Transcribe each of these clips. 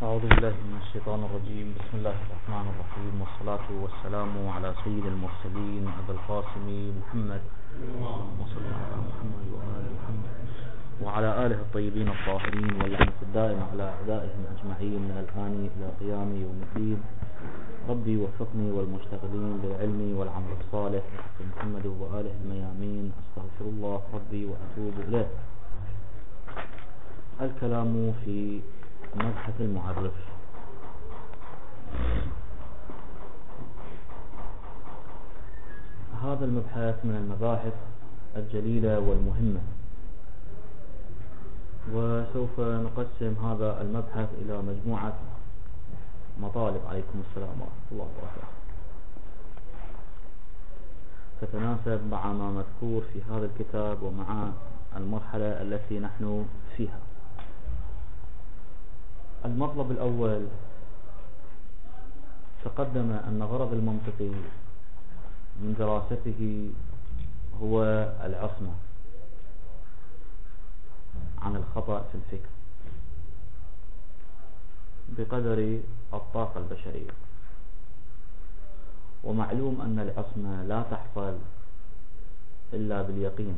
أعوذ بالله من الشيطان الرجيم. بسم الله الرحمن الرحيم، والصلاة والسلام على سيد المرسلين أبي القاسم محمد وصلى على محمد وآل محمد وعلى آله الطيبين الطاهرين، واللعنة الدائمة على أعدائهم أجمعين من الآن إلى قيام يوم الدين. ربي وفقني والمشتغلين للعلم والعمل الصالح بحق محمد وآله الميامين. أستغفر الله ربي وأتوب إليه. الكلام في مبحث المعرف. هذا المبحث من المباحث الجليلة والمهمة، وسوف نقسم هذا المبحث إلى مجموعة مطالب. عليكم السلام ورحمة الله وبركاته. تتناسب مع ما مذكور في هذا الكتاب ومع المرحلة التي نحن فيها. المطلب الأول، تقدم أن غرض المنطق من دراسته هو العصمة عن الخطأ في الفكر بقدر الطاقة البشرية. ومعلوم أن العصمة لا تحصل إلا باليقين،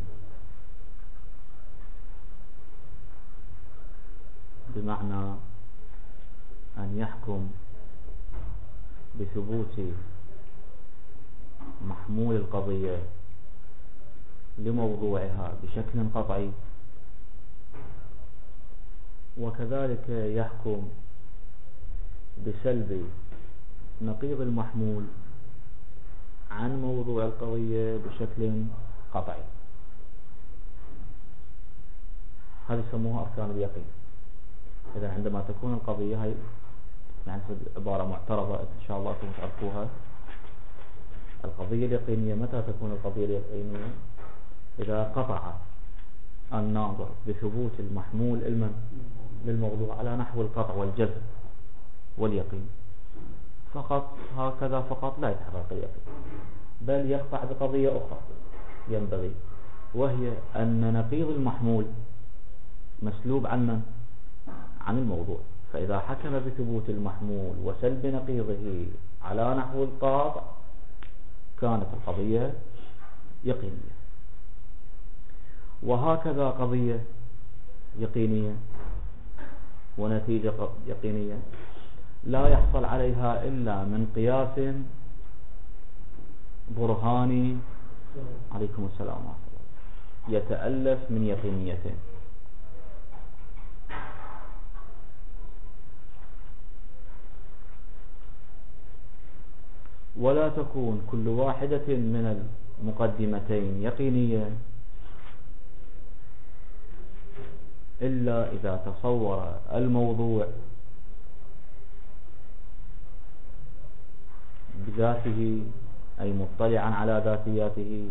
بمعنى أن يحكم بثبوت محمول القضية لموضوعها بشكل قطعي، وكذلك يحكم بسلب نقيض المحمول عن موضوع القضية بشكل قطعي. هذه يسموها أركان اليقين. إذا عندما تكون القضية، هاي يعني عبارة معترضة إن شاء الله أنتم تعرفوها. القضية اليقينية متى تكون القضية اليقينية؟ إذا قطع الناظر بثبوت المحمول للموضوع على نحو القطع والجزم واليقين فقط، هكذا فقط لا يتحقق اليقين، بل يقطع بقضية أخرى ينبغي، وهي أن نقيض المحمول مسلوب عن الموضوع. فإذا حكم بثبوت المحمول وسلب نقيضه على نحو القاطع كانت القضية يقينية. وهكذا قضية يقينية ونتيجة يقينية لا يحصل عليها إلا من قياس برهاني، عليكم السلام ورحمة الله، يتألف من يقينيتين. ولا تكون كل واحدة من المقدمتين يقينية إلا إذا تصور الموضوع بذاته، أي مطلعا على ذاتياته،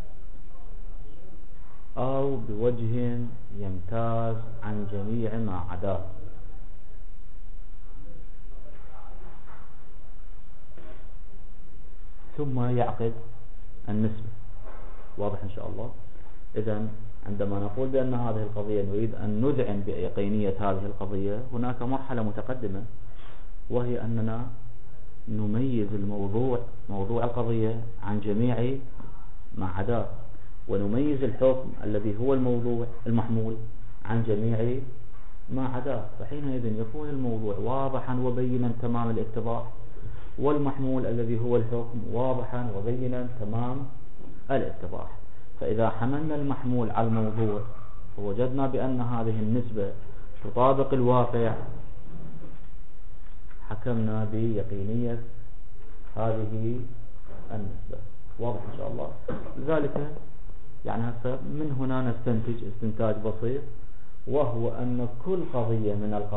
أو بوجه يمتاز عن جميع ما عداه. ثم يعقد النسبة. واضح إن شاء الله. إذن عندما نقول بأن هذه القضية نريد أن نذعن بيقينية هذه القضية، هناك مرحلة متقدمة، وهي أننا نميز موضوع القضية عن جميع ما عداه، ونميز الحكم الذي هو الموضوع المحمول عن جميع ما عداه. فحينئذ يكون الموضوع واضحا وبينا تمام الاتضاح، والمحمول الذي هو الحكم واضحا وبينا تمام الاتضاح. فإذا حملنا المحمول على الموضوع ووجدنا بأن هذه النسبة تطابق الواقع، حكمنا بيقينية هذه النسبة. واضح إن شاء الله. لذلك يعني هسه من هنا نستنتج استنتاج بسيط، وهو أن كل قضية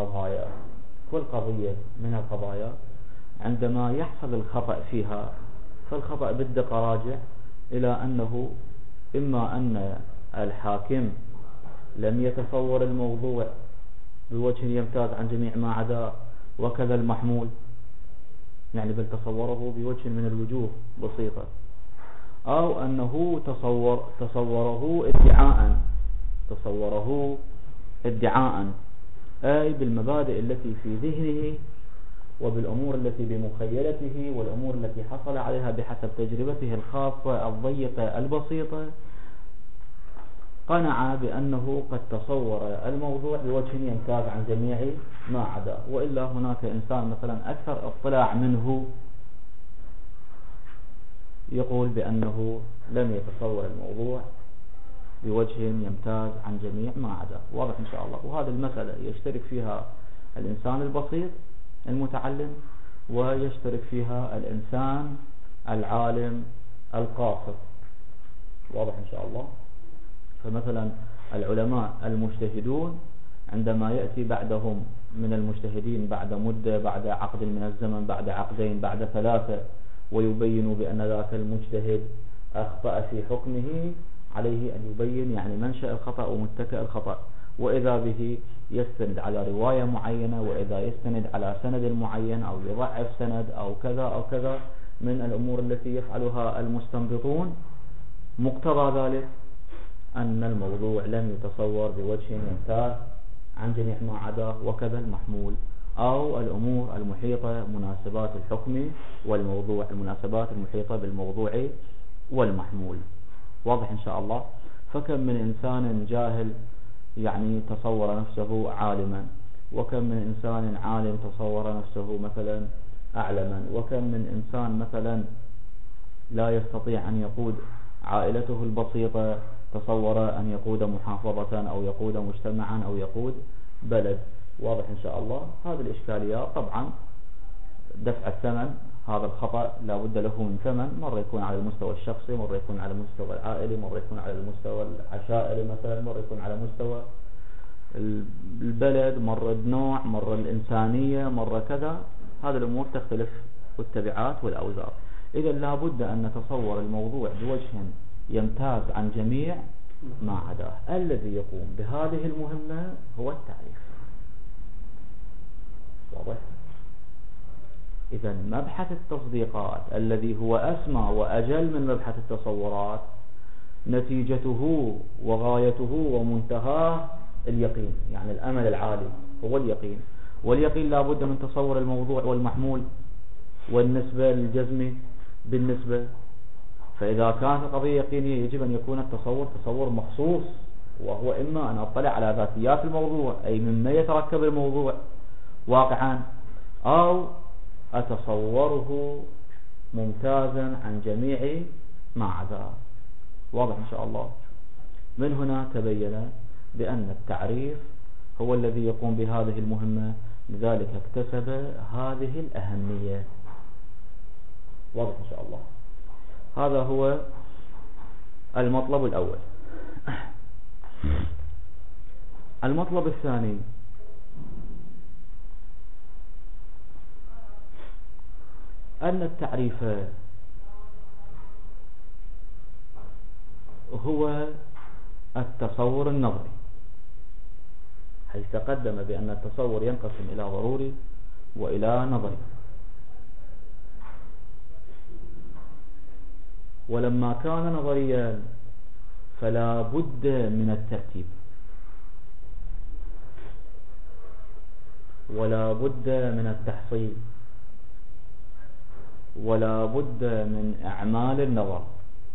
من القضايا عندما يحصل الخطأ فيها، فالخطأ بالدقة راجع إلى أنه إما أن الحاكم لم يتصور الموضوع بوجه يمتاز عن جميع ما عداه، وكذا المحمول، يعني بل تصوره بوجه من الوجوه بسيطة، أو أنه تصوره ادعاء أي بالمبادئ التي في ذهنه وبالأمور التي بمخيلته والأمور التي حصل عليها بحسب تجربته الخاصة الضيقة البسيطة، قنع بأنه قد تصور الموضوع بوجه يمتاز عن جميع ما عداه. وإلا هناك إنسان مثلا أكثر اطلاع منه يقول بأنه لم يتصور الموضوع بوجه يمتاز عن جميع ما عداه. واضح إن شاء الله. وهذه المسألة يشترك فيها الإنسان البسيط المتعلم، ويشترك فيها الإنسان العالم القاصر. واضح إن شاء الله. فمثلا العلماء المجتهدون عندما يأتي بعدهم من المجتهدين بعد مدة، بعد عقد من الزمن، بعد عقدين، بعد 3، ويبين بأن ذاك المجتهد أخطأ في حكمه، عليه أن يبين يعني منشأ الخطأ ومتكأ الخطأ، وإذا به يستند على رواية معينة، وإذا يستند على سند معين أو يضعف سند أو كذا أو كذا من الأمور التي يفعلها المستنبطون. مقتضى ذلك أن الموضوع لم يتصور بوجه يمتاز عن جميع ما عداه، وكذا المحمول أو الأمور المحيطة مناسبات الحكم والموضوع، المناسبات المحيطة بالموضوع والمحمول. واضح إن شاء الله. فكم من إنسان جاهل يعني تصور نفسه عالما، وكم من إنسان عالم تصور نفسه مثلا أعلما، وكم من إنسان مثلا لا يستطيع أن يقود عائلته البسيطة تصور أن يقود محافظة أو يقود مجتمعا أو يقود بلد. واضح إن شاء الله. هذه الإشكاليات طبعا دفع الثمن، هذا الخطأ لا بد له من ثمن، مرة يكون على المستوى الشخصي، مرة يكون على المستوى العائلي، مرة يكون على المستوى العشائري مثلا، مرة يكون على مستوى البلد، مرة النوع، مرة الإنسانية، مرة كذا. هذه الأمور تختلف والتبعات والأوزار. إذا لا بد أن نتصور الموضوع بوجه يمتاز عن جميع ما عداه. الذي يقوم بهذه المهمة هو التعريف. واضح؟ إذا مبحث التصديقات الذي هو أسمى وأجل من مبحث التصورات نتيجته وغايته ومنتهاه اليقين، يعني الأمل العالي هو اليقين. واليقين لا بد من تصور الموضوع والمحمول والنسبة للجزم بالنسبة. فإذا كانت القضية يقينية يجب أن يكون التصور تصور مخصوص، وهو إما أن أطلع على ذاتيات الموضوع أي مما يتركب الموضوع واقعا، أو أتصوره ممتازا عن جميع ما عداه. واضح إن شاء الله. من هنا تبين بأن التعريف هو الذي يقوم بهذه المهمة، لذلك اكتسب هذه الأهمية. واضح إن شاء الله. هذا هو المطلب الأول. المطلب الثاني أن التعريف هو التصور النظري، حيث تقدم بأن التصور ينقسم إلى ضروري وإلى نظري. ولما كان نظريا فلا بد من الترتيب، ولا بد من التحصيل، ولا بد من أعمال النظر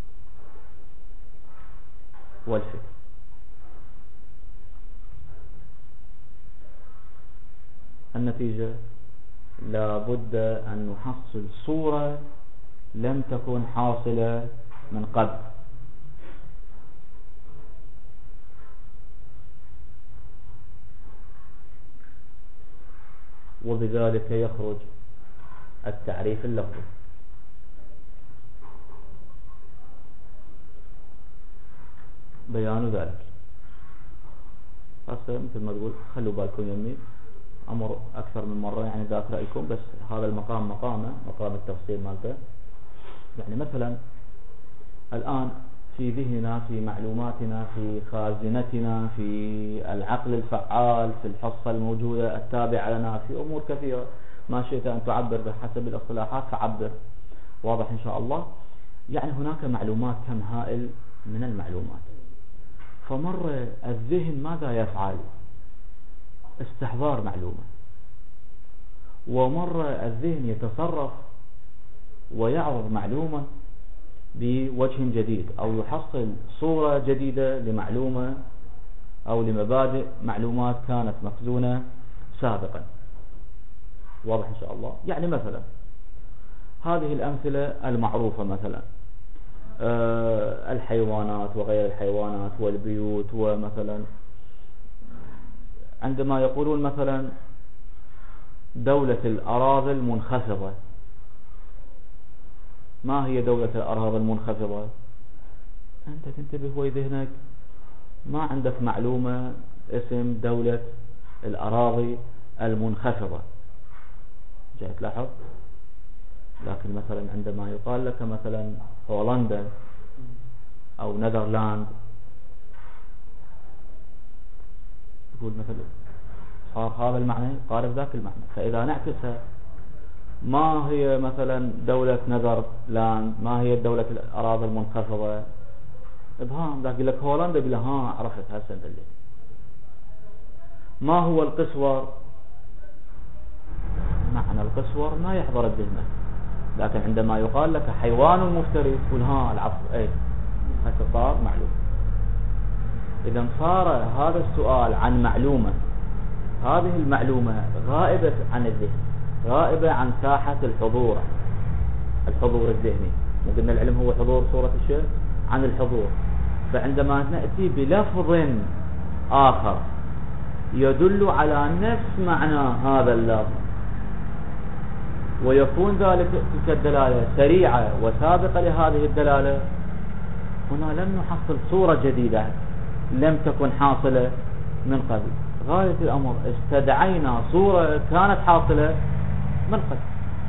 والفكر. النتيجة لا بد أن نحصل صورة لم تكن حاصلة من قبل. وبذلك يخرج التعريف اللفظي. بيان ذلك هسه مثل ما تقول خلوا بالكم يمي أمر أكثر من مرة، يعني ذات رأيكم، بس هذا المقام مقام التفصيل مالته. يعني مثلا الآن في ذهننا، في معلوماتنا، في خازنتنا، في العقل الفعال، في الحصة الموجودة التابعة لنا، في أمور كثيرة ما شئت أن تعبر بحسب الاصطلاحات فعبر. واضح إن شاء الله. يعني هناك معلومات كم هائل من المعلومات. فمر الذهن ماذا يفعل؟ استحضار معلومة، ومرة الذهن يتصرف ويعرض معلومة بوجه جديد، أو يحصل صورة جديدة لمعلومة أو لمبادئ معلومات كانت مخزونة سابقا. واضح إن شاء الله؟ يعني مثلا هذه الأمثلة المعروفة، مثلا الحيوانات وغير الحيوانات والبيوت، ومثلا عندما يقولون مثلا دولة الأراضي المنخفضة، ما هي دولة الأراضي المنخفضة؟ أنت تنتبه وذهنك ما عندك معلومة اسم دولة الأراضي المنخفضة، جاي تلاحظ. لكن مثلا عندما يقال لك مثلا هولندا أو نذرلاند، تقول مثلا صار هذا المعنى قارب ذاك المعنى. فإذا نعكسها، ما هي مثلا دولة نذرلاند، ما هي دولة الأراضي المنخفضة؟ إبهام. ذاك يقول لك هولندا، يقول ها عرفت هسه اللي. ما هو القسور؟ معنى القسور ما يحضر الذهن، لكن عندما يقال لك حيوان مفترس تقول ها العفو، اي هسه صار معلوم. إذا صار هذا السؤال عن معلومة، هذه المعلومة غائبة عن الذهن، غائبة عن ساحة الحضور الذهني. مو قلنا العلم هو حضور صورة الشيء عن الحضور. فعندما نأتي بلفظ آخر يدل على نفس معنى هذا اللفظ، ويكون ذلك تلك الدلالة سريعة وسابقة لهذه الدلالة، هنا لم نحصل صورة جديدة لم تكن حاصلة من قبل. غاية الأمر استدعينا صورة كانت حاصلة من قبل.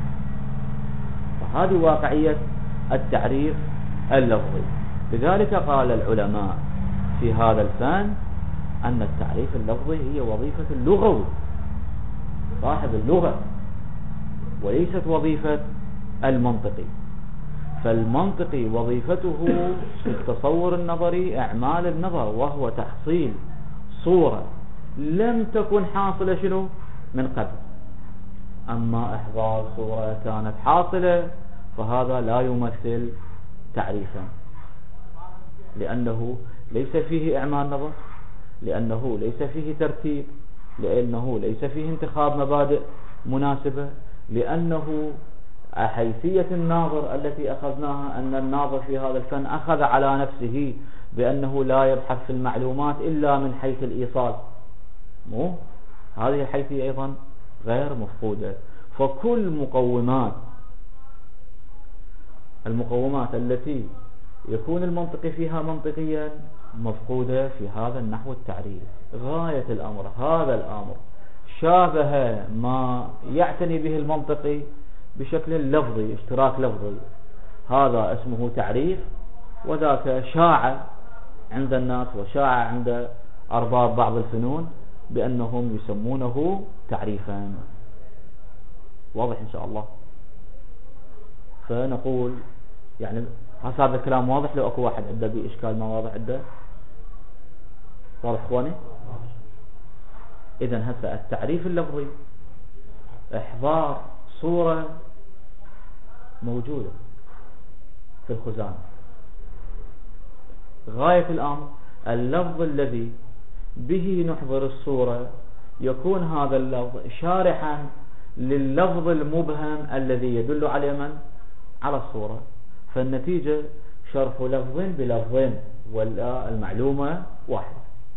فهذه واقعية التعريف اللفظي. لذلك قال العلماء في هذا الفن أن التعريف اللفظي هي وظيفة اللغوي صاحب اللغة، وليست وظيفة المنطقي. فالمنطقي وظيفته في التصور النظري إعمال النظر، وهو تحصيل صورة لم تكن حاصلة شنو من قبل. أما إحضار صورة كانت حاصلة فهذا لا يمثل تعريفا، لأنه ليس فيه إعمال نظر، لأنه ليس فيه ترتيب، لأنه ليس فيه انتخاب مبادئ مناسبة، لأنه حيثية الناظر التي أخذناها أن الناظر في هذا الفن أخذ على نفسه بأنه لا يبحث في المعلومات إلا من حيث الإيصال. مو هذه الحيثية أيضا غير مفقودة. فكل المقومات التي يكون المنطق فيها منطقيا مفقودة في هذا النحو التعريف. غاية الأمر هذا الأمر شابه ما يعتني به المنطقي بشكل لفظي، اشتراك لفظي، هذا اسمه تعريف، وذاك شاع عند الناس وشاع عند أرباب بعض الفنون بأنهم يسمونه تعريفا. واضح إن شاء الله؟ فنقول يعني هذا الكلام واضح. لو أكو واحد عنده بإشكال ما واضح عنده، واضح إخواني؟ إذن هسه التعريف اللفظي إحضار صورة موجودة في الخزانة. غاية الأمر اللفظ الذي به نحضر الصورة يكون هذا اللفظ شارحا لللفظ المبهم الذي يدل على من؟ على الصورة. فالنتيجة شرح لفظ بلفظ ولا المعلومة واحدة.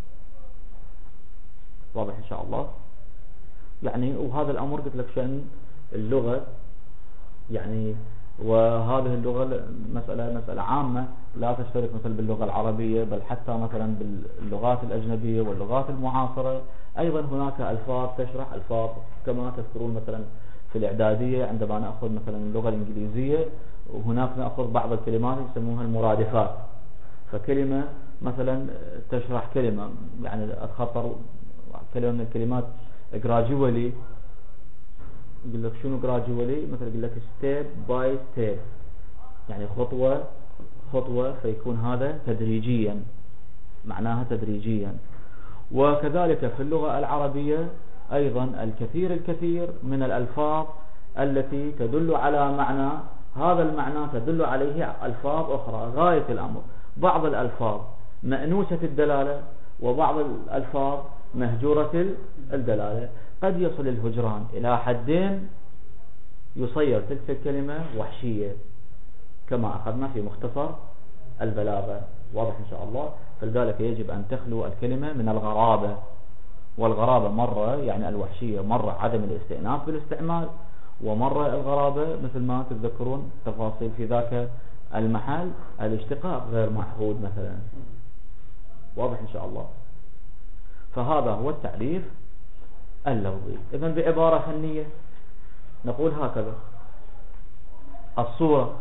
واضح إن شاء الله؟ يعني وهذا الأمر قلت لك شأن اللغة، يعني وهذه اللغة مسألة عامة لا تشترك مثل باللغة العربية، بل حتى مثلا باللغات الأجنبية واللغات المعاصرة أيضا هناك ألفاظ تشرح ألفاظ. كما تذكرون مثلا في الإعدادية عندما نأخذ مثلا اللغة الإنجليزية، وهناك نأخذ بعض الكلمات يسموها المرادفات. فكلمة مثلا تشرح كلمة، يعني أتخطر كلمة من الكلمات gradually، يقول لك شنو gradually؟ مثلا يقول لك step by step، يعني خطوة خطوة، فيكون هذا تدريجيا، معناها تدريجيا. وكذلك في اللغة العربية أيضا الكثير من الألفاظ التي تدل على معنى، هذا المعنى تدل عليه ألفاظ أخرى غاية الأمر. بعض الألفاظ مأنوسة الدلالة وبعض الألفاظ مهجورة الدلالة. قد يصل الهجران إلى حدين يصير تلك الكلمة وحشية كما أخذنا في مختصر البلاغة. واضح إن شاء الله. فلذلك يجب أن تخلو الكلمة من الغرابة، والغرابة مرة يعني الوحشية، مرة عدم الاستئناف بالاستعمال، ومرة الغرابة مثل ما تتذكرون تفاصيل في ذاك المحل الاشتقاق غير معهود مثلا. واضح إن شاء الله. فهذا هو التعريف اللفظي. إذن بعبارة فنية نقول هكذا: الصورة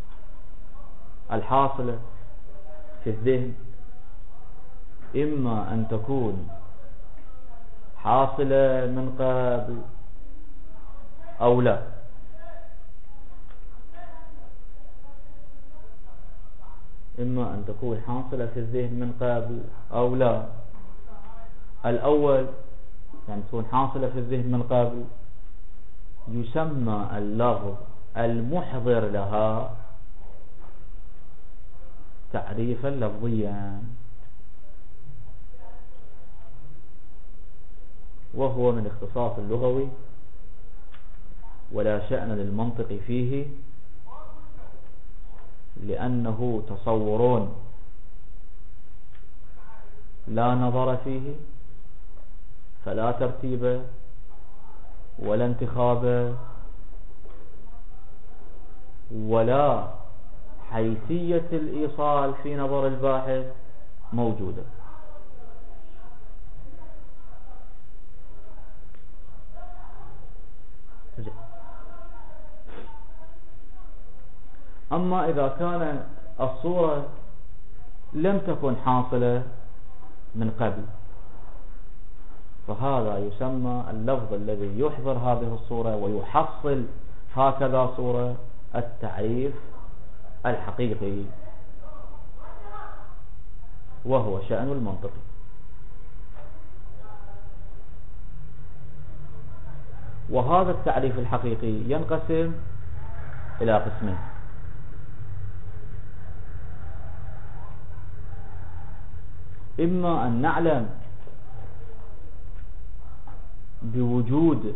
الحاصلة في الذهن إما أن تكون حاصلة من قبل أو لا. إما أن تكون حاصلة في الذهن من قبل أو لا. الأول يعني تكون حاصلة في الذهن من قبل يسمى اللفظ المحضر لها تعريفا لفظيا، وهو من اختصاص اللغوي ولا شأن للمنطق فيه، لأنه تصور لا نظر فيه، فلا ترتيب ولا انتخاب ولا حيثية الإيصال في نظر الباحث موجودة. أما إذا كان الصورة لم تكن حاصلة من قبل، فهذا يسمى اللفظ الذي يحضر هذه الصورة ويحصل هكذا صورة التعريف الحقيقي، وهو شأن المنطق. وهذا التعريف الحقيقي ينقسم إلى قسمين: إما أن نعلم بوجود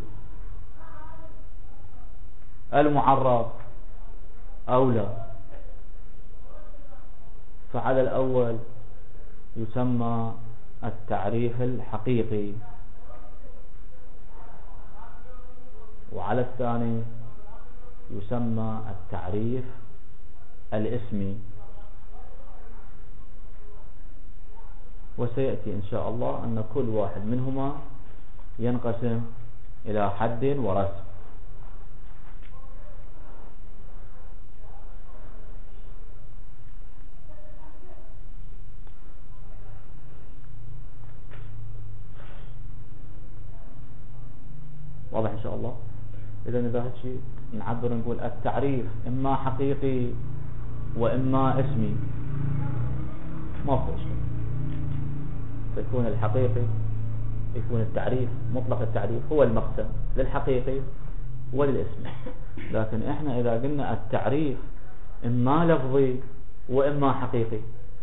المعرف أو لا، فعلى الأول يسمى التعريف الحقيقي، وعلى الثاني يسمى التعريف الاسمي. وسيأتي إن شاء الله أن كل واحد منهما ينقسم إلى حد ورسم. واضح إن شاء الله. إذا هالشيء نعبر نقول التعريف إما حقيقي وإما اسمي، ما في إشكال. فيكون الحقيقي يكون التعريف مطلق التعريف هو المقسم للحقيقي وللاسمي. لكن احنا إذا قلنا التعريف إما لفظي وإما حقيقي،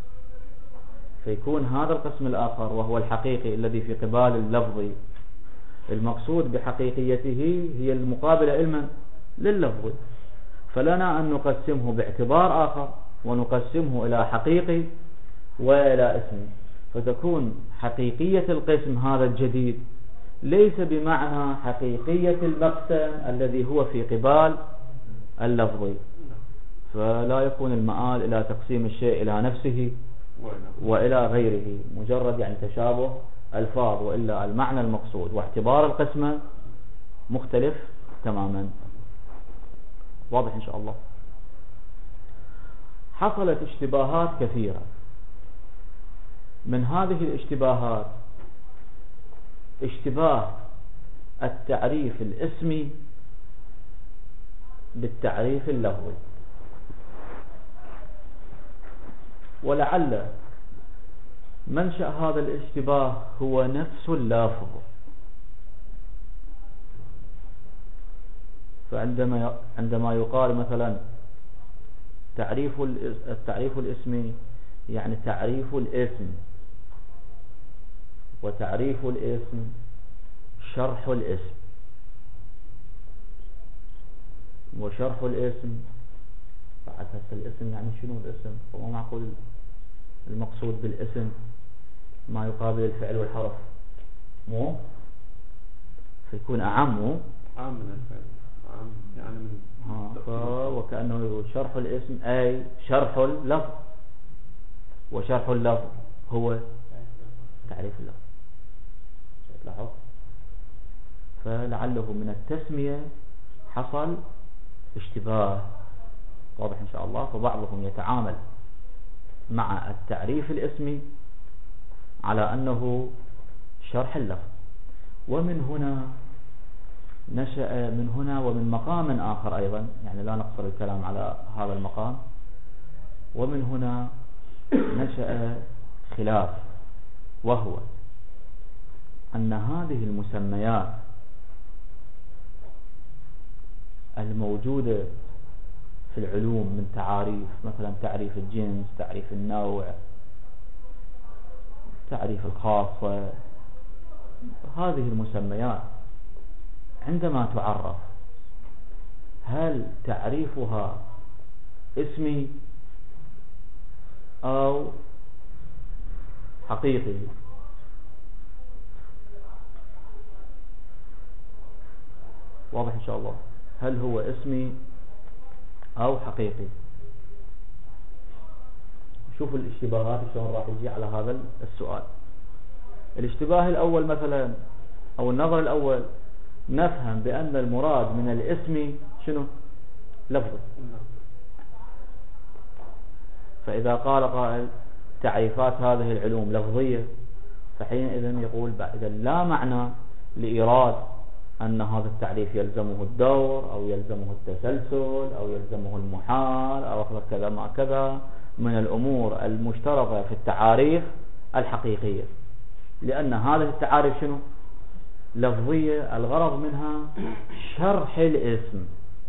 فيكون هذا القسم الآخر وهو الحقيقي الذي في قبال اللفظي المقصود بحقيقيته هي المقابلة علما لللفظ، فلنا أن نقسمه باعتبار آخر ونقسمه إلى حقيقي وإلى اسمي. فتكون حقيقية القسم هذا الجديد ليس بمعنى حقيقية المقسم الذي هو في قبال اللفظي، فلا يكون المآل إلى تقسيم الشيء إلى نفسه وإلى غيره مجرد يعني تشابه الفاظ، وإلا المعنى المقصود واعتبار القسمة مختلف تماما. واضح إن شاء الله. حصلت اشتباهات كثيرة. من هذه الاشتباهات اشتباه التعريف الاسمي بالتعريف اللفظي، ولعل منشأ هذا الاشتباه هو نفس اللفظ، عندما يقال مثلا التعريف الاسمي، يعني تعريف الاسم، وتعريف الاسم شرح الاسم، وشرح الاسم بعد هسه الاسم يعني شنو الاسم؟ هو معقول المقصود بالاسم ما يقابل الفعل والحرف، مو فيكون أعم، عام من الفعل، عام يعني من وكأنه شرح الاسم أي شرح اللفظ، وشرح اللفظ هو تعريف اللفظ. لاحظ، فلعله من التسمية حصل اشتباه واضح إن شاء الله، فبعضهم يتعامل مع التعريف الاسمي على أنه شرح اللفظ. ومن هنا نشأ من هنا ومن مقام آخر أيضا، يعني لا نقصر الكلام على هذا المقام، ومن هنا نشأ خلاف، وهو أن هذه المسميات الموجودة في العلوم من تعاريف، مثلا تعريف الجنس، تعريف النوع، تعريف الخاصة، هذه المسميات عندما تعرف هل تعريفها اسمي أو حقيقي؟ واضح إن شاء الله، هل هو اسمي أو حقيقي؟ شوفوا الاشتباهات شلون راح تجي على هذا السؤال. الاشتباه الأول مثلا أو النظر الأول، نفهم بأن المراد من الاسم شنو؟ لفظه. فإذا قال قائل تعريفات هذه العلوم لفظية، فحينئذ يقول إذا لا معنى لإيراد أن هذا التعريف يلزمه الدور أو يلزمه التسلسل أو يلزمه المحال أو كذا ما كذا من الأمور المشتركة في التعاريف الحقيقية، لأن هذه التعاريف شنو؟ لفظية، الغرض منها شرح الاسم،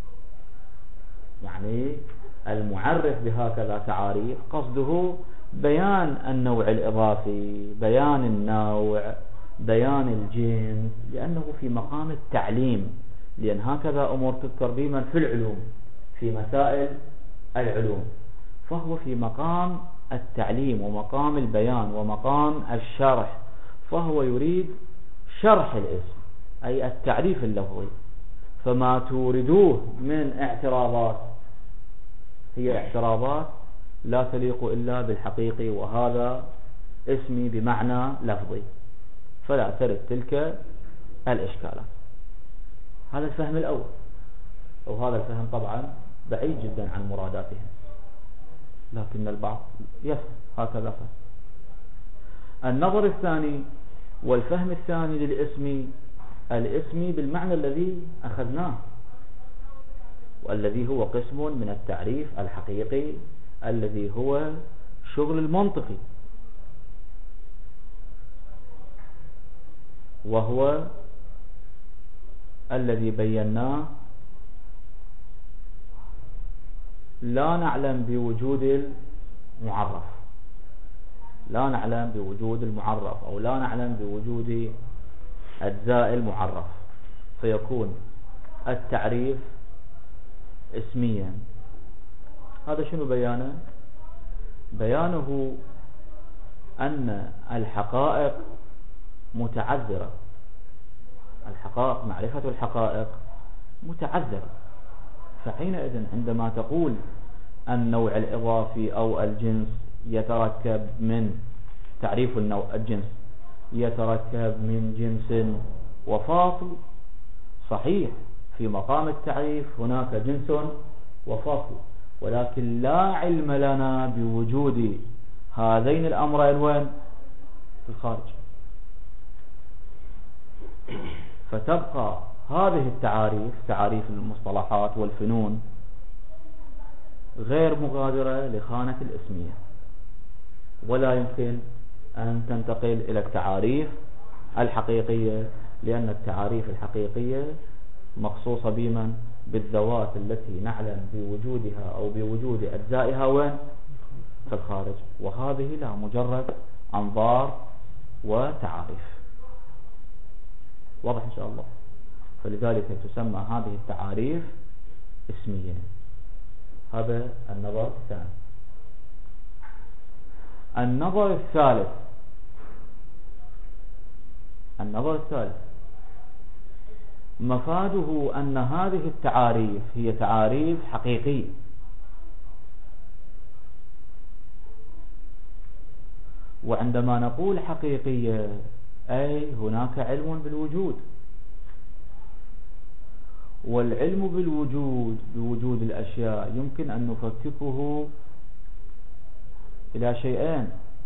يعني المعرف بهكذا تعاريف قصده بيان النوع الإضافي، بيان النوع، بيان الجنس، لأنه في مقام التعليم، لأن هكذا أمور تذكر دائما في العلوم في مسائل العلوم، فهو في مقام التعليم ومقام البيان ومقام الشرح، فهو يريد شرح الاسم أي التعريف اللفظي. فما توردوه من اعتراضات هي اعتراضات لا تليق إلا بالحقيقي، وهذا اسمي بمعنى لفظي، فلا ترد تلك الإشكالات. هذا الفهم الأول، وهذا الفهم طبعا بعيد جدا عن مراداتهم، لكن البعض يفهم هكذا فهم. النظر الثاني والفهم الثاني للاسم، الاسم بالمعنى الذي أخذناه، والذي هو قسم من التعريف الحقيقي الذي هو شغل المنطقي، وهو الذي بيناه لا نعلم بوجود المعرف، لا نعلم بوجود المعرف أو لا نعلم بوجود أجزاء المعرف، فيكون التعريف اسميا. هذا شنو بيانه؟ بيانه أن الحقائق متعذرة، الحقائق، معرفة الحقائق متعذرة، فحينئذ عندما تقول النوع الإضافي أو الجنس يتركب من تعريف النوع، الجنس يتركب من جنس وفاصل، صحيح في مقام التعريف هناك جنس وفاصل، ولكن لا علم لنا بوجود هذين الأمرين وين؟ في الخارج. فتبقى هذه التعاريف، تعاريف المصطلحات والفنون، غير مغادرة لخانة الاسمية، ولا يمكن أن تنتقل إلى التعاريف الحقيقية، لأن التعاريف الحقيقية مخصوصة بمن؟ بالذوات التي نعلم بوجودها أو بوجود أجزائها وين؟ في الخارج. وهذه لا، مجرد أنظار وتعاريف. واضح إن شاء الله. فلذلك تسمى هذه التعاريف اسمية. هذا النظر الثاني. النظر الثالث مفاده أن هذه التعاريف هي تعاريف حقيقية، وعندما نقول حقيقية أي هناك علم بالوجود، والعلم بوجود الأشياء يمكن أن نفككه إلى شيئين: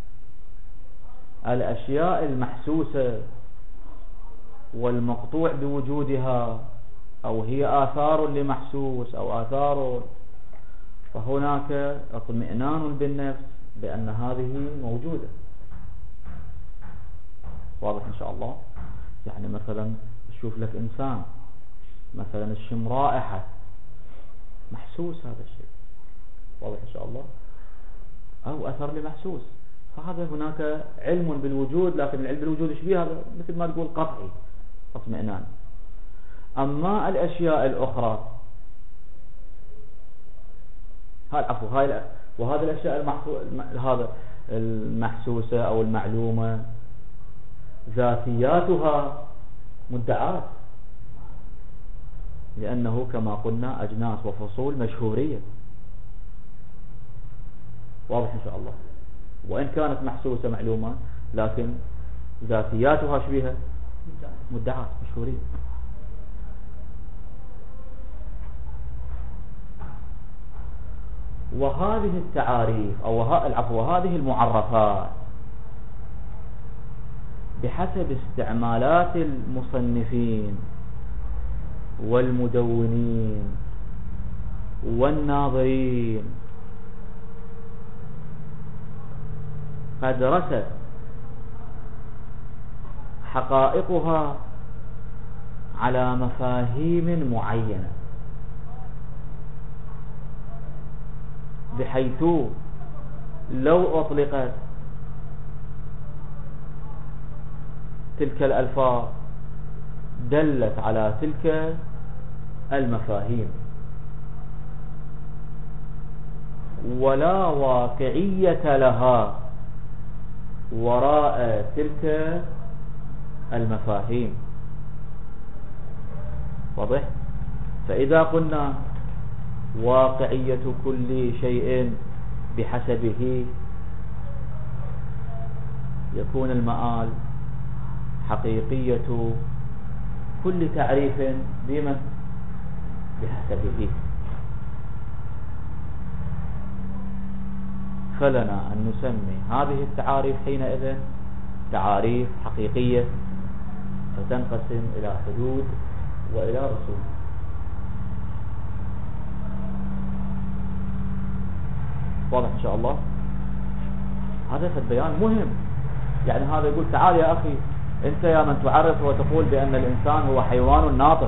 الأشياء المحسوسة والمقطوع بوجودها، أو هي آثار لمحسوس أو آثار، فهناك اطمئنان بالنفس بأن هذه موجودة. واضح إن شاء الله. يعني مثلا تشوف لك إنسان مثلا الشم رائحة، محسوس هذا الشيء، واضح إن شاء الله، أو أثر لمحسوس، فهذا هناك علم بالوجود، لكن العلم بالوجود ايش بيه؟ هذا مثل ما تقول قطعي، اطمئنان. أما الأشياء الأخرى وهذه الأشياء هذا المحسوسة أو المعلومة ذاتياتها مدعاة، لأنه كما قلنا أجناس وفصول مشهورية. واضح إن شاء الله. وإن كانت محسوسة معلومة، لكن ذاتياتها شبيهة مدعاة مشهورية. وهذه التعاريف وهذه المعرفات بحسب استعمالات المصنفين والمدونين والناظرين قد رست حقائقها على مفاهيم معينة، بحيث لو أطلقت تلك الألفاظ دلت على تلك المفاهيم، ولا واقعية لها وراء تلك المفاهيم. واضح؟ فإذا قلنا واقعية كل شيء بحسبه، يكون المآل حقيقية كل تعريف بمن؟ بحسبه. فلنا أن نسمي هذه التعاريف حينئذ تعاريف حقيقية، فتنقسم إلى حدود وإلى رسوم. واضح إن شاء الله. هذا البيان مهم. يعني هذا يقول تعال يا أخي أنت يا من تعرف وتقول بأن الإنسان هو حيوان ناطق،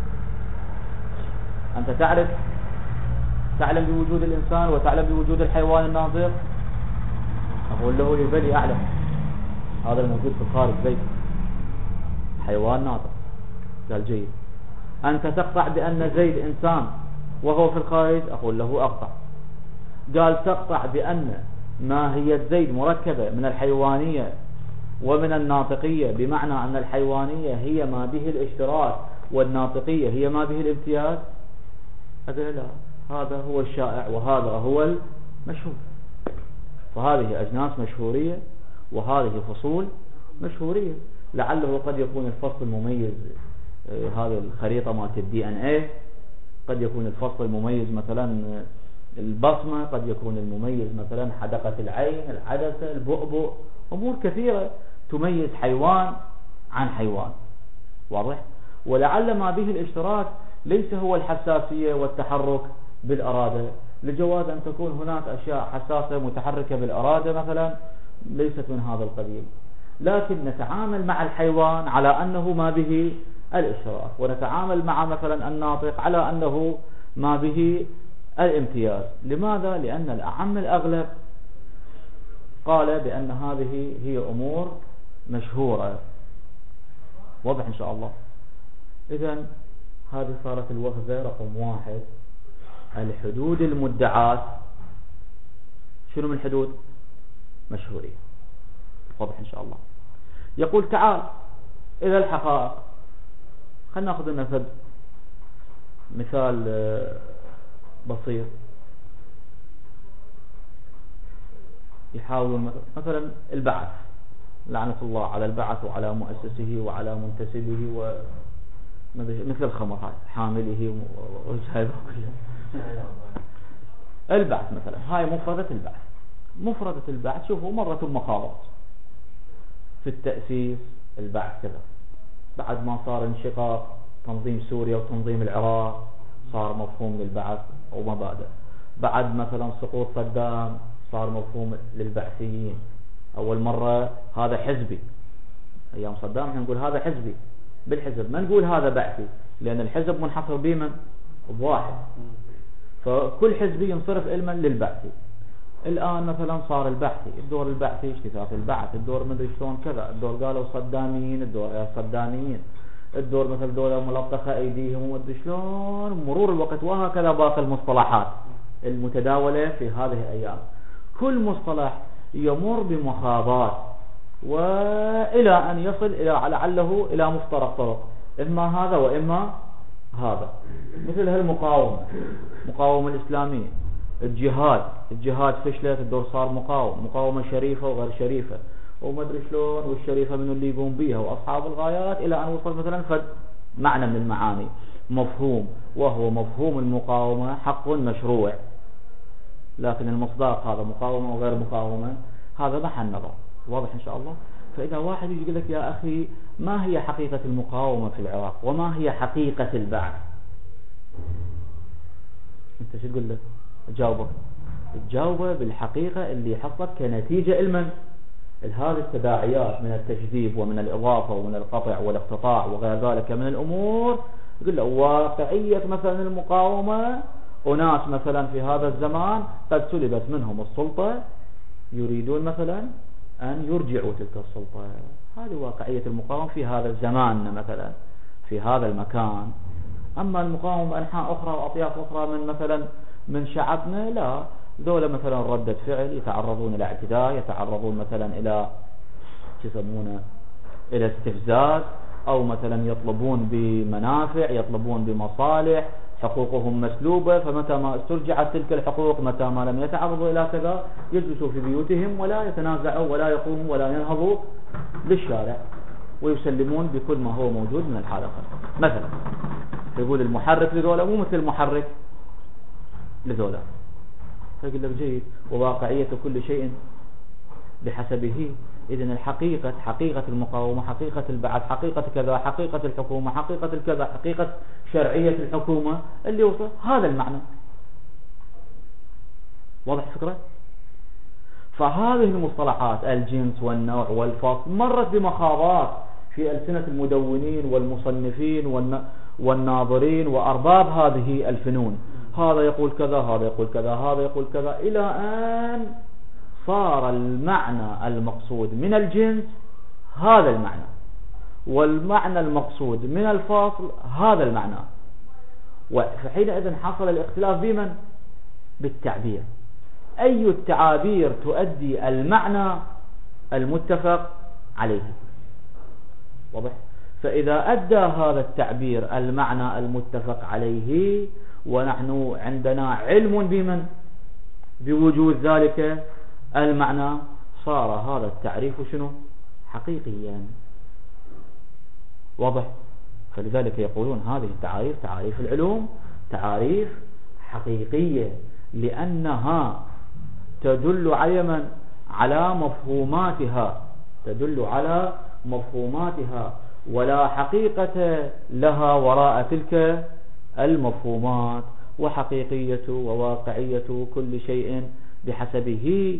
أنت تعلم بوجود الإنسان وتعلم بوجود الحيوان الناطق؟ أقول له بلي أعلم، هذا الموجود في الخارج زيد حيوان ناطق. قال جيد. أنت تقطع بأن زيد إنسان وهو في الخارج؟ أقول له أقطع. قال تقطع بأن ماهية زيد مركبة من الحيوانية ومن الناطقية، بمعنى أن الحيوانية هي ما به الاشتراك والناطقية هي ما به الامتياز؟ أقول لا، هذا هو الشائع وهذا هو المشهور. فهذه أجناس مشهورية وهذه فصول مشهورية. لعله قد يكون الفصل المميز هذا الخريطة مالت DNA، قد يكون الفصل المميز مثلا البصمة، قد يكون المميز مثلا حدقة العين، العدسة، البؤبؤ، أمور كثيرة تميز حيوان عن حيوان. واضح؟ ولعل ما به الاشتراك ليس هو الحساسية والتحرك بالأرادة، لجواز أن تكون هناك أشياء حساسة متحركة بالأرادة مثلا ليست من هذا القبيل، لكن نتعامل مع الحيوان على أنه ما به الإشراف، ونتعامل مع مثلا الناطق على أنه ما به الامتياز. لماذا؟ لأن الأعم الأغلب قال بأن هذه هي أمور مشهورة. واضح إن شاء الله. إذن هذه صارت الوهذة رقم 1. الحدود المدعاة. شنو من الحدود؟ مشهورية. واضح إن شاء الله. يقول تعال إلى الحقائق. خلنا نأخذ لنا مثال بسيط يحاول مثلا البعث، لعنة الله على البعث وعلى مؤسسه وعلى منتسبه مثل الخمر هاي حامله وجهه البعث مثلا. هاي مفردة البعث. مفردة البعث شوفوا مرة مخالط في التأسيس البعث كذا، بعد ما صار انشقاق تنظيم سوريا وتنظيم العراق صار مفهوم للبعث ومبادئ، بعد مثلا سقوط صدام صار مفهوم للبعثيين. أول مرة هذا حزبي، أيام صدام احنا نقول هذا حزبي بالحزب، ما نقول هذا بعثي، لأن الحزب منحصر بمن؟ بواحد، فكل حزبي ينصرف علما للبعثي. الآن مثلا صار البعثي، الدور البعثي اجتثاث البعث، الدور مدري شلون كذا، الدور قالوا صداميين، الدور يا صداميين، الدور مثل دولة ملطخة أيديهم ومدري شلون، مرور الوقت، وهكذا باقي المصطلحات المتداولة في هذه الأيام. كل مصطلح يمر بمخاضات وإلى أن يصل إلى لعله إلى مفترق طرق، إما هذا وإما هذا. مثل هالمقاومة، مقاومة الإسلامية، الجهاد فشلت، الدور صار مقاومة شريفة وغير شريفة وما ادري شلون، والشريفة من اللي يقوم بيها واصحاب الغايات، الى ان وصل مثلا فد معنى من المعاني مفهوم، وهو مفهوم المقاومة حق مشروع، لكن المصداق هذا مقاومة وغير مقاومة هذا محل نظر. واضح ان شاء الله. فاذا واحد يجي يقول لك يا اخي ما هي حقيقة المقاومة في العراق وما هي حقيقة البعث، انت شو تقول له؟ تجاوبه بالحقيقة اللي حصلت كنتيجة المن هذه التداعيات من التجذيب ومن الإضافة ومن القطع والاقتطاع وغير ذلك من الأمور. يقول له واقعية مثلا المقاومة، أناس مثلا في هذا الزمان قد سلبت منهم السلطة يريدون مثلا أن يرجعوا تلك السلطة. هذه واقعية المقاومة في هذا الزمان مثلا في هذا المكان. أما المقاومة بأنحاء أخرى وأطياف أخرى من مثلا من شعبنا، لا، ذولا مثلا ردة فعل، يتعرضون إلى اعتداء، يتعرضون مثلا إلى يسمونه إلى استفزاز، أو مثلا يطلبون بمنافع، يطلبون بمصالح، حقوقهم مسلوبة، فمتى ما استرجعت تلك الحقوق، متى ما لم يتعرضوا إلى كذا، يجلسوا في بيوتهم ولا يتنازعوا ولا يقوموا ولا ينهضوا للشارع، ويسلمون بكل ما هو موجود من الحالة. مثلا يقول المحرك لذولا مو مثل المحرك لذولا، فيقول لك جيد، وواقعية كل شيء بحسبه. إذن الحقيقة، حقيقة المقاومة، حقيقة البعث، حقيقة كذا، حقيقة الحكومة، حقيقة الكذا، حقيقة شرعية الحكومة، اللي وصل هذا المعنى. واضح الفكرة؟ فهذه المصطلحات الجنس والنوع والفصل مرت بمخاضات في ألسنة المدونين والمصنفين والناظرين وأرباب هذه الفنون. هذا يقول كذا، هذا يقول كذا، هذا يقول كذا، إلى أن صار المعنى المقصود من الجنس هذا المعنى، والمعنى المقصود من الفاصل هذا المعنى. فحينئذ حصل الاختلاف بمن؟ بالتعبير. أي التعابير تؤدي المعنى المتفق عليه. واضح؟ فإذا أدى هذا التعبير المعنى المتفق عليه، ونحن عندنا علم بمن؟ بوجود ذلك المعنى، صار هذا التعريف شنو؟ حقيقيا. واضح؟ فلذلك يقولون هذه التعاريف، تعاريف العلوم، تعاريف حقيقية، لأنها تدل على من؟ على مفهوماتها، تدل على مفهوماتها، ولا حقيقة لها وراء تلك المفهومات، وحقيقية وواقعية كل شيء بحسبه.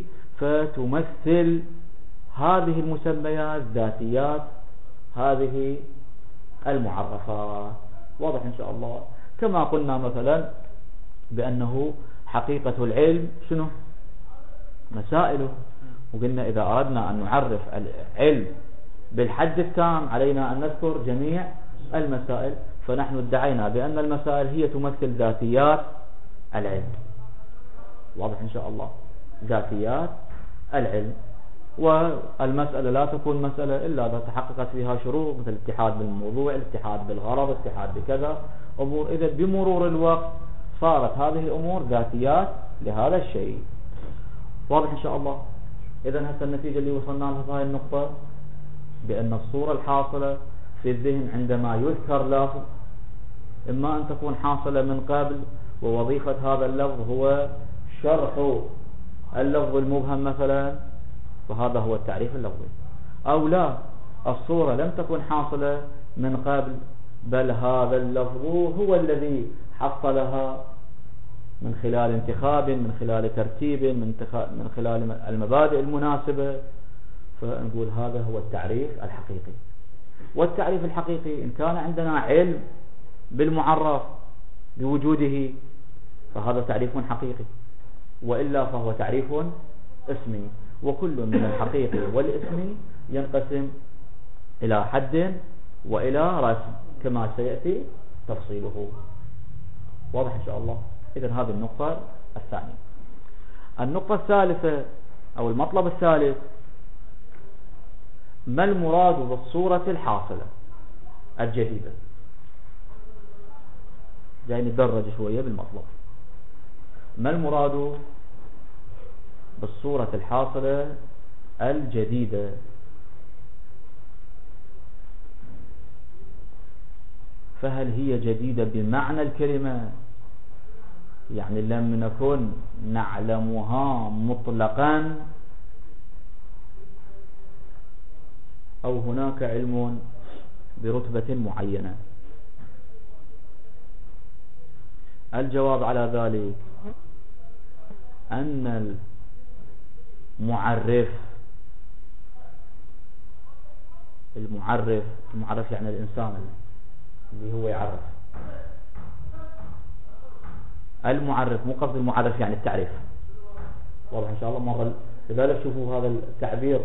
فتمثل هذه المسميات ذاتيات هذه المعرفات. واضح إن شاء الله. كما قلنا مثلا بأنه حقيقة العلم شنو؟ مسائله. وقلنا إذا أردنا أن نعرف العلم بالحد التام علينا أن نذكر جميع المسائل، فنحن ادعينا بأن المسائل هي تمثل ذاتيات العلم. واضح إن شاء الله، ذاتيات العلم. والمسألة لا تكون مسألة إلا إذا تحققت فيها شروط، مثل الاتحاد بالموضوع، الاتحاد بالغرض، الاتحاد بكذا أمور. إذا بمرور الوقت صارت هذه الأمور ذاتيات لهذا الشيء. واضح إن شاء الله. إذا هسه النتيجة اللي وصلنا لها في هذه النقطة بأن الصورة الحاصلة في الذهن عندما يذكر لفظ إما أن تكون حاصلة من قبل، ووظيفة هذا اللفظ هو شرح اللفظ المبهم مثلا، فهذا هو التعريف اللفظي. أو لا، الصورة لم تكن حاصلة من قبل، بل هذا اللفظ هو الذي حصلها من خلال انتخاب، من خلال ترتيب، من خلال المبادئ المناسبة، فنقول هذا هو التعريف الحقيقي. والتعريف الحقيقي إن كان عندنا علم بالمعرف بوجوده فهذا تعريف حقيقي، وإلا فهو تعريف اسمي. وكل من الحقيقي والاسمي ينقسم إلى حد وإلى رسم كما سيأتي تفصيله. واضح إن شاء الله. إذن هذه النقطة الثانية. النقطة الثالثة أو المطلب الثالث: ما المراد بالصورة الحاصلة الجديدة؟ جاي نتدرج شوية بالمطلب. ما المراد بالصورة الحاصلة الجديدة؟ فهل هي جديدة بمعنى الكلمة، يعني لم نكن نعلمها مطلقا، أو هناك علم برتبة معينة؟ الجواب على ذلك أن المعرف يعني الإنسان اللي هو يعرف. المعرف، مو قصد المعرف يعني التعريف. واضح إن شاء الله. مرة لذلك شوفوا هذا التعبير،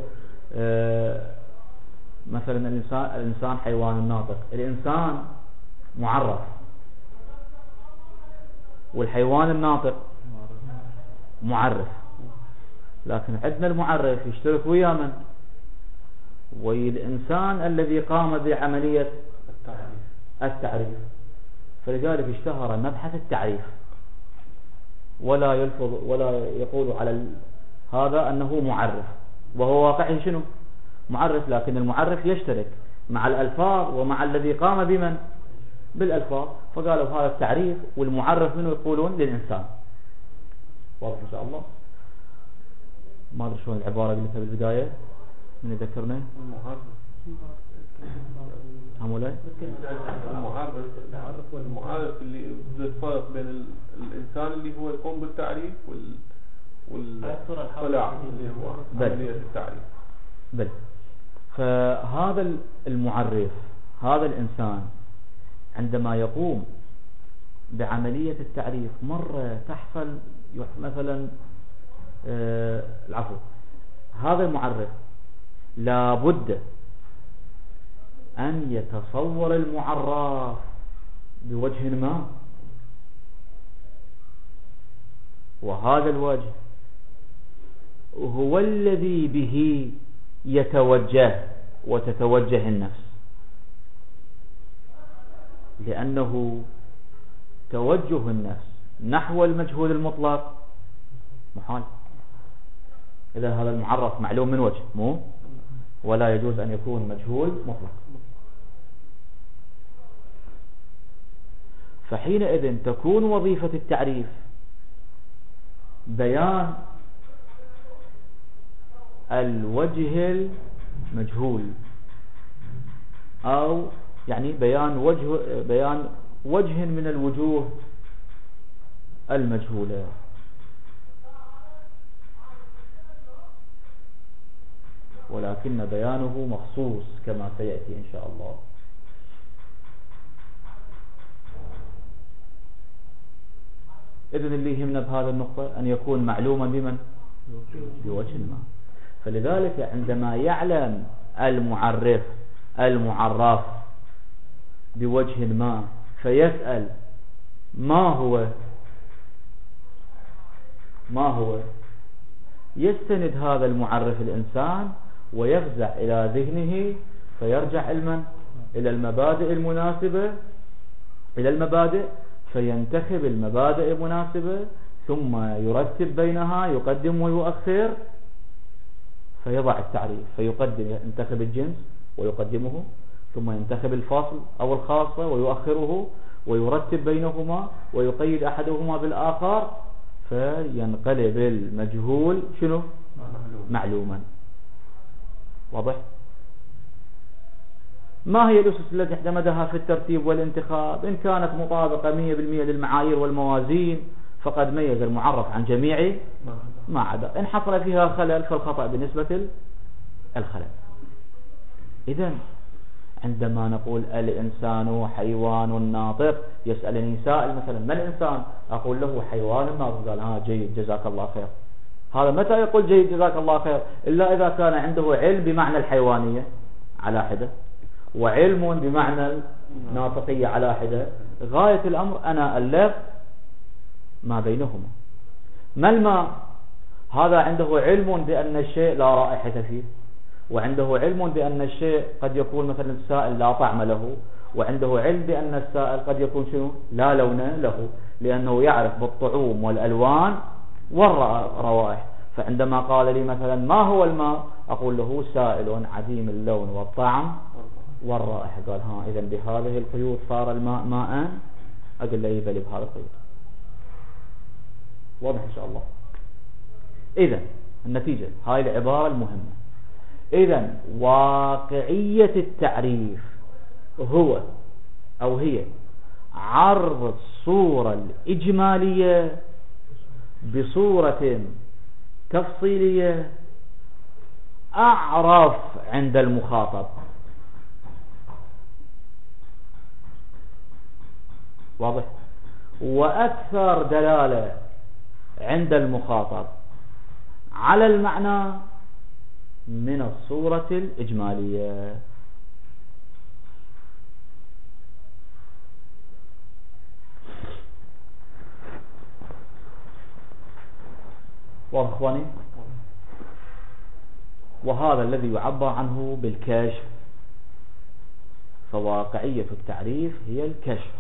مثلا الإنسان حيوان ناطق. الإنسان معرف، والحيوان الناطق معرف. لكن عندنا المعرف يشترك ويا من؟ ويا الإنسان الذي قام بعملية التعريف. فلذلك اشتهر مبحث التعريف، ولا يلفظ ولا يقول على هذا أنه معرف، وهو واقعه شنو؟ معرف. لكن المعرف يشترك مع الألفاظ ومع الذي قام بمن؟ بالألفاظ. فقالوا هذا التعريف، والمعرف منه يقولون للإنسان. واضح إن شاء الله. ما أدري شلون العبارة اللي قلتها بالبداية، من يذكرنا؟ المعرف اللي الفرق بين الإنسان اللي هو يقوم بالتعريف والطلاع اللي هو عملية التعريف. بل فهذا المعرف، هذا الإنسان عندما يقوم بعملية التعريف، مرة تحصل مثلا العفو، هذا المعرف لابد أن يتصور المعرف بوجه ما، وهذا الوجه هو الذي به يتوجه وتتوجه النفس، لأنه توجه النفس نحو المجهول المطلق محال. إذا هذا المعرف معلوم من وجه، مو ولا يجوز أن يكون مجهول مطلق. فحينئذ تكون وظيفة التعريف بيان الوجه المجهول، أو يعني بيان وجه من الوجوه المجهولة. ولكن بيانه مخصوص كما سيأتي إن شاء الله. إذن اللي يهمنا بهذه النقطة أن يكون معلوما بمن؟ بوجه ما. فلذلك عندما يعلم المعرف المعرف بوجه ما فيسأل ما هو يستند هذا المعرف الإنسان ويفزع إلى ذهنه فيرجع إلى المبادئ المناسبة، إلى المبادئ، فينتخب المبادئ المناسبة ثم يرتب بينها، يقدم ويؤخر، فيضع التعريف، ينتخب الجنس ويقدمه، ثم ينتخب الفصل أو الخاصة ويؤخره، ويرتب بينهما ويقيد أحدهما بالآخر، فينقلب المجهول شنو؟ معلوما. واضح؟ ما هي الأسس التي اعتمدها في الترتيب والانتخاب؟ إن كانت مطابقة 100% للمعايير والموازين فقد ميز المعرف عن جميع ما عدا. إن حصل فيها خلل فالخطأ بنسبة الخلل. إذن عندما نقول الإنسان حيوان ناطق، يسألني سائل مثلا ما الإنسان؟ أقول له حيوان ناطق. قال جيد جزاك الله خير. هذا متى يقول جيد جزاك الله خير؟ إلا إذا كان عنده علم بمعنى الحيوانية على حدة، وعلم بمعنى الناطقية على حدة. غاية الأمر أنا ألف ما بينهما. ما الماء؟ هذا عنده علم بأن الشيء لا رائحة فيه، وعنده علم بأن الشيء قد يكون مثلا السائل لا طعم له، وعنده علم بأن السائل قد يكون شنو؟ لا لون له، لأنه يعرف بالطعوم والألوان والروائح. فعندما قال لي مثلا ما هو الماء؟ أقول له سائل عديم اللون والطعم والرائحة. قال إذن بهذه القيود صار الماء ماء؟ أقول له يبلي بهذا القيود. واضح إن شاء الله. إذن النتيجة هاي العبارة المهمة. إذن واقعية التعريف هي عرض الصورة الإجمالية بصورة تفصيلية أعرف عند المخاطب. واضح؟ وأكثر دلالة عند المخاطب على المعنى من الصورة الإجمالية. واضح اخواني؟ وهذا الذي يعبر عنه بالكشف. فواقعية التعريف هي الكشف.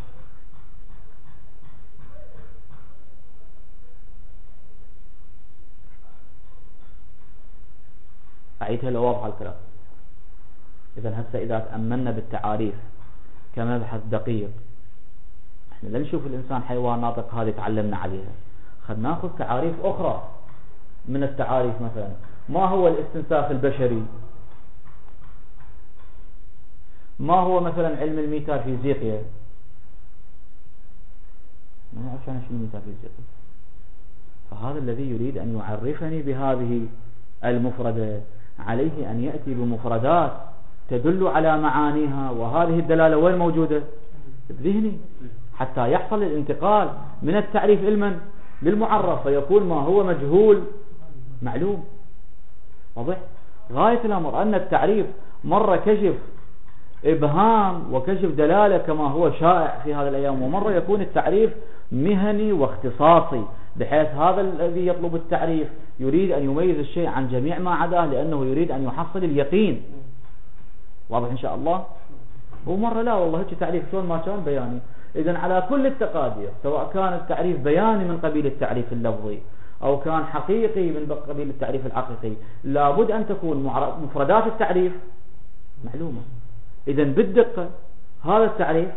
أعيدها لو واضح الكلام. إذا هسه إذا تأملنا بالتعاريف كمبحث دقيق، احنا لا نشوف الإنسان حيوان ناطق هذه تعلمنا عليها، خلنا ناخذ تعاريف أخرى من التعاريف. مثلا ما هو الاستنساخ البشري؟ ما هو مثلا علم الميتافيزيقيا؟ ما نعرف عن شو الميتافيزيقيا. فهذا الذي يريد أن يعرفني بهذه المفردة عليه أن يأتي بمفردات تدل على معانيها، وهذه الدلالة وين موجودة؟ بذهني، حتى يحصل الانتقال من التعريف علما للمعرف، فيكون ما هو مجهول معلوم. واضح؟ غاية الأمر أن التعريف مرة كشف إبهام وكشف دلالة كما هو شائع في هذه الأيام، ومرة يكون التعريف مهني واختصاصي، بحيث هذا الذي يطلب التعريف يريد أن يميز الشيء عن جميع ما عداه، لأنه يريد أن يحصل اليقين. واضح إن شاء الله؟ ومرة لا والله هيك تعريف شلون ما كان بياني. إذن على كل التقادير، سواء كان التعريف بياني من قبيل التعريف اللفظي أو كان حقيقي من قبيل التعريف الحقيقي، لابد أن تكون مفردات التعريف معلومة. إذن بالدقة هذا التعريف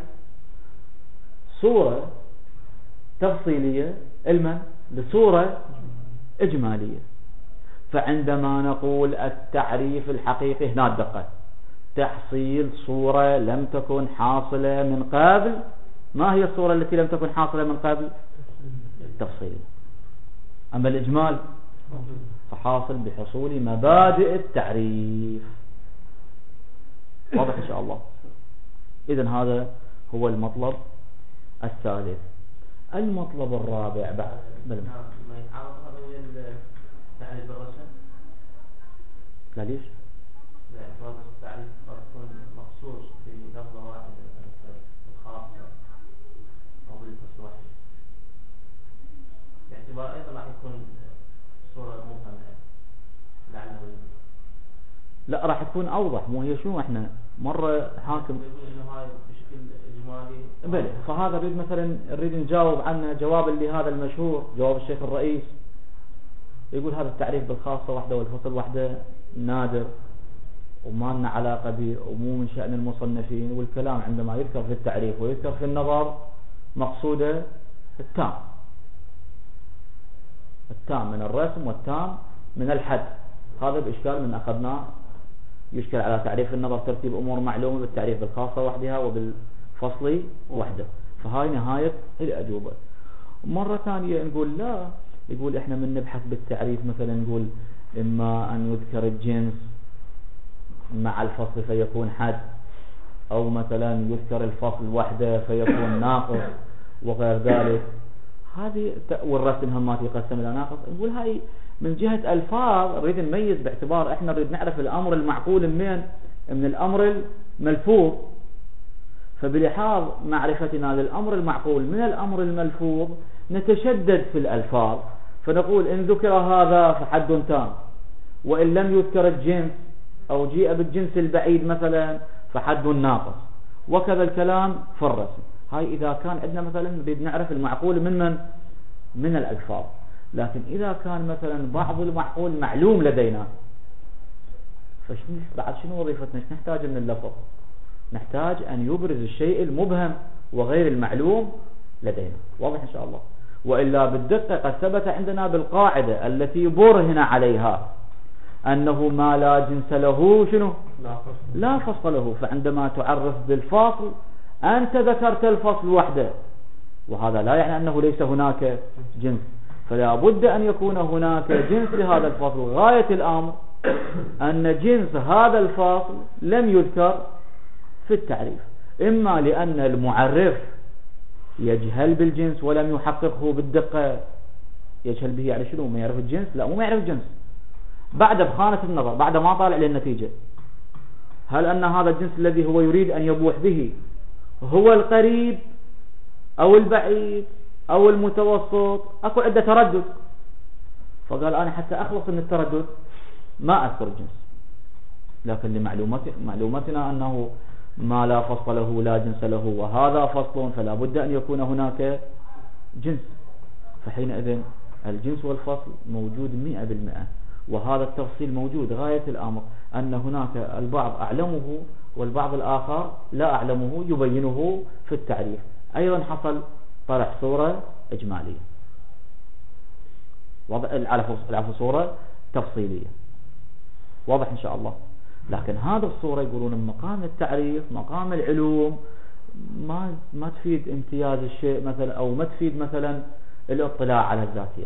صورة تفصيلية علما بصورة إجمالية. فعندما نقول التعريف الحقيقي هنا الدقة، تحصيل صورة لم تكن حاصلة من قبل. ما هي الصورة التي لم تكن حاصلة من قبل؟ التفصيل. أما الإجمال فحاصل بحصول مبادئ التعريف. واضح إن شاء الله؟ إذن هذا هو المطلب الثالث. المطلب الرابع بعد ما يتعارض هذا ويا التعريف بالرسم؟ لا ليش؟ لا إفراد التعريف قد يكون مخصوص بلفظة واحدة الخاصة أو بالفصل واحد، باعتبار أيضا راح يكون صورة مبهمة لعله. لا راح تكون أوضح. مو هي شنو احنا مرة حاكم إنه هاي بشكل إجمالي بلى، فهذا نريد مثلا نريد نجاوب عنه جواب اللي هذا المشهور جواب الشيخ الرئيس، يقول هذا التعريف بالخاصة وحده والفصل وحده نادر وما لنا علاقة به ومو من شأن المصنفين، والكلام عندما يذكر في التعريف ويذكر في النظر مقصوده التام من الرسم والتام من الحد. هذا بإشكال من أخذناه يشكل على تعريف النظر ترتيب أمور معلومة بالتعريف بالخاصة وحدها وبالفصل وحده، فهاي نهاية الأجوبة. مرة ثانية نقول لا، يقول إحنا من نبحث بالتعريف مثلا نقول إما أن يذكر الجنس مع الفصل فيكون حد، أو مثلا يذكر الفصل وحده فيكون ناقص وغير ذلك. هذه والرسم همات يقسم إلى ناقص. نقول هاي من جهة ألفاظ نريد نميز، باعتبار إحنا نريد نعرف الأمر المعقول من الأمر الملفوظ، فبلحاظ معرفتنا للأمر المعقول من الأمر الملفوظ نتشدد في الألفاظ، فنقول إن ذكر هذا فحد تام، وإن لم يذكر الجنس أو جيء بالجنس البعيد مثلا فحد ناقص، وكذا الكلام في الرسم. هاي إذا كان عندنا مثلا نريد نعرف المعقول من الألفاظ. لكن إذا كان مثلا بعض المعقول معلوم لدينا، بعد شنو وظيفتنا؟ نحتاج من اللفظ، نحتاج أن يبرز الشيء المبهم وغير المعلوم لدينا. واضح إن شاء الله؟ وإلا بالدقة قد ثبت عندنا بالقاعدة التي برهن عليها أنه ما لا جنس له شنو؟ لا فصل له. فعندما تعرف بالفصل أنت ذكرت الفصل وحده، وهذا لا يعني أنه ليس هناك جنس، فلا بد أن يكون هناك جنس لهذا الفصل. غاية الأمر أن جنس هذا الفصل لم يذكر في التعريف، إما لأن المعرف يجهل بالجنس ولم يحققه بالدقة. يجهل به يعني شنو؟ ما يعرف الجنس؟ لا، مو ما يعرف الجنس، بعد بخانة النظر، بعد ما طالع للنتيجة، هل أن هذا الجنس الذي هو يريد أن يبوح به هو القريب أو البعيد أو المتوسط؟ أكو عدة تردد، فقال أنا حتى أخلص من التردد ما أذكر الجنس، لكن لمعلومتنا أنه ما لا فصل له لا جنس له وهذا فصل، فلا بد أن يكون هناك جنس. فحينئذ الجنس والفصل موجود 100%، وهذا التفصيل موجود. غاية الأمر أن هناك البعض أعلمه والبعض الآخر لا أعلمه يبينه في التعريف. أيضا حصل طرح صورة إجمالية على صورة تفصيلية. واضح إن شاء الله؟ لكن هذا الصورة يقولون مقام التعريف مقام العلوم ما تفيد امتياز الشيء مثلا، أو ما تفيد مثلا الاطلاع على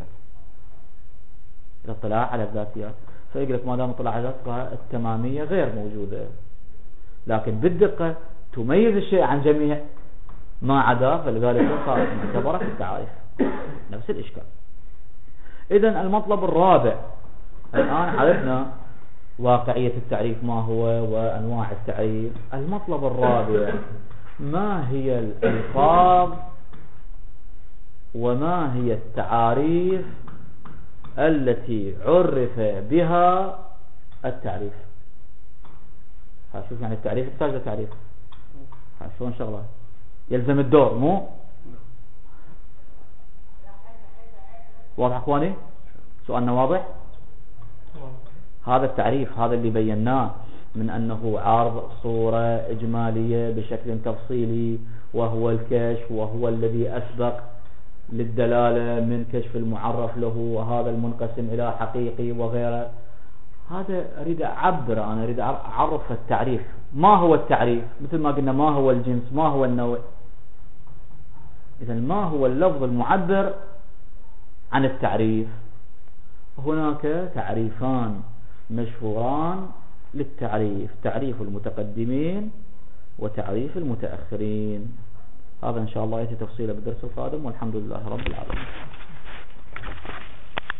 الذاتيات. فيقول لك ما دام اطلاع على الذاتيات التمامية غير موجودة، لكن بالدقة تميز الشيء عن جميع ما عدا، فلذلك صارت معتبرة في التعاريف. نفس الإشكال. إذن المطلب الرابع، الآن عرفنا واقعية التعريف ما هو وأنواع التعريف. المطلب الرابع، ما هي الألفاظ وما هي التعاريف التي عرف بها التعريف؟ شوف يعني التعريف يحتاج تعريف، شلون شغله يلزم الدور، مو واضح اخواني؟ سؤالنا واضح؟ هذا التعريف هذا اللي بيناه من أنه عرض صورة إجمالية بشكل تفصيلي، وهو الكشف، وهو الذي أسبق للدلالة من كشف المعرف له، وهذا المنقسم إلى حقيقي وغيره. هذا أريد أعبر، أنا أريد أعرف التعريف. ما هو التعريف؟ مثل ما قلنا ما هو الجنس، ما هو النوع. إذا ما هو اللفظ المعبر عن التعريف؟ هناك تعريفان مشهوران للتعريف، تعريف المتقدمين وتعريف المتأخرين. هذا إن شاء الله يأتي تفصيله بالدرس القادم، والحمد لله رب العالمين.